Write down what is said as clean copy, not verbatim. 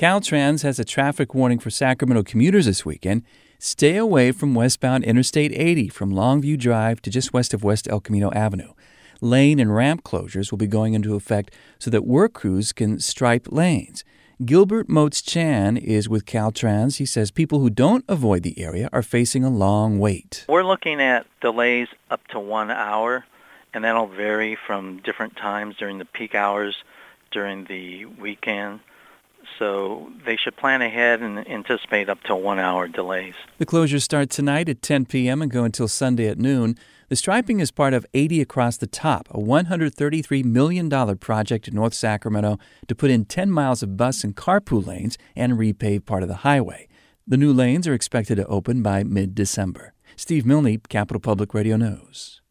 Caltrans has a traffic warning for Sacramento commuters this weekend. Stay away from westbound Interstate 80 from Longview Drive to just west of West El Camino Avenue. Lane and ramp closures will be going into effect so that work crews can stripe lanes. Gilbert Motes-Chan is with Caltrans. He says people who don't avoid the area are facing a long wait. We're looking at delays up to 1 hour, and that'll vary from different times during the peak hours, during the weekend. So they should plan ahead and anticipate up to 1 hour delays. The closures start tonight at 10 p.m. and go until Sunday at noon. The striping is part of 80 Across the Top, a $133 million project in North Sacramento to put in 10 miles of bus and carpool lanes and repave part of the highway. The new lanes are expected to open by mid-December. Steve Milne, Capital Public Radio News.